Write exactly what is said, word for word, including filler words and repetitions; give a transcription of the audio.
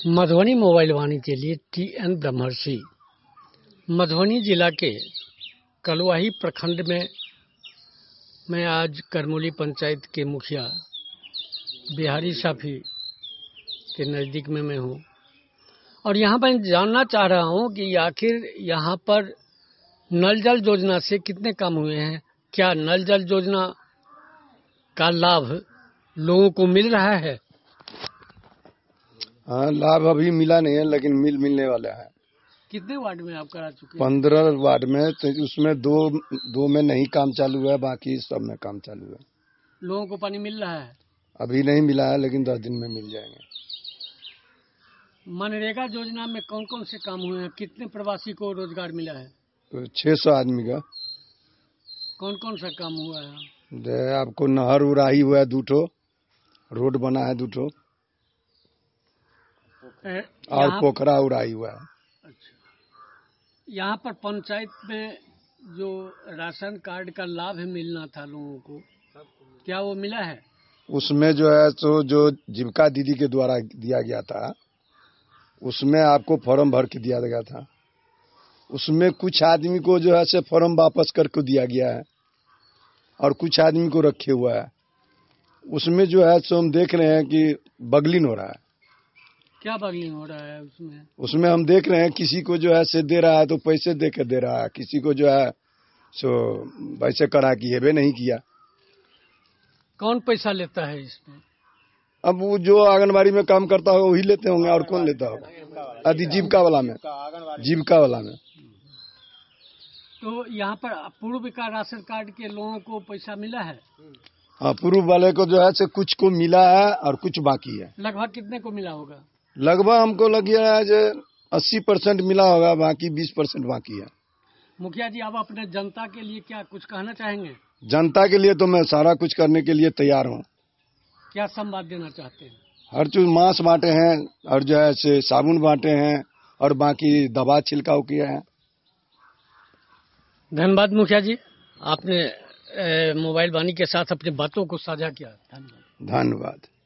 Madhubani mobile वाणी के लिए T N ब्रह्मर्षि। मधुबनी जिला के कलवाही प्रखंड में मैं आज करमोली पंचायत के मुखिया बिहारी साफी के नज़दीक में मैं हूँ और यहाँ पर जानना चाह रहा हूँ कि आखिर यहाँ पर नल जल योजना से कितने काम हुए हैं। क्या नल जल योजना का लाभ लोगों को मिल रहा है? हाँ, लाभ अभी मिला नहीं है लेकिन मिल मिलने वाला है। कितने वार्ड में आप करा चुके हैं? पंद्रह वार्ड में, तो उसमें दो दो में नहीं काम चालू है, बाकी सब में काम चालू है। लोगों को पानी मिल रहा है? अभी नहीं मिला है लेकिन दस दिन में मिल जाएंगे। मनरेगा योजना में कौन कौन से काम हुए हैं? कितने प्रवासी को रोजगार मिला है? तो छह सौ आदमी का। कौन कौन सा काम हुआ है? दे आपको नहर उड़ाही हुआ है, दो ठो रोड बना है, दो ठो और पोखरा उड़ाही हुआ है। अच्छा, यहाँ पर पंचायत में जो राशन कार्ड का लाभ मिलना था लोगों को, क्या वो मिला है? उसमें जो है तो जो जीविका दीदी के द्वारा दिया गया था, उसमें आपको फॉर्म भर के दिया गया था। उसमें कुछ आदमी को जो है से फॉर्म वापस करके दिया गया है और कुछ आदमी को रखे हुआ है। उसमें जो है सो हम देख रहे हैं कि बगलिंग हो रहा है। क्या बगलिंग हो रहा है उसमें? उसमें हम देख रहे हैं किसी को जो है से दे रहा है तो पैसे दे के दे रहा है, किसी को जो है सो वैसे करा कि हेबे नहीं किया। कौन पैसा लेता है इसमें? अब वो जो आंगनबाड़ी में काम करता होगा वही लेते होंगे, और कौन लेता होगा? अति जीविका वाला में, जीविका वाला में। तो यहाँ पर पूर्व का राशन कार्ड के लोगों को पैसा मिला है? हाँ, पूर्व वाले को जो है से कुछ को मिला है और कुछ बाकी है। लगभग कितने को मिला होगा? लगभग हमको लग गया है जो अस्सी परसेंट मिला होगा, बाकी बीस परसेंट बाकी है। मुखिया जी, आप अपने जनता के लिए क्या कुछ कहना चाहेंगे? जनता के लिए तो मैं सारा कुछ करने के लिए तैयार हूँ। क्या संवाद देना चाहते हैं? हर चीज मांस बांटे हैं और जो है से साबुन बांटे हैं और बाकी दवा छिड़काव किया है। धन्यवाद मुखिया जी, आपने मोबाइल वाणी के साथ अपनी बातों को साझा किया। धन्यवाद। धन्यवाद।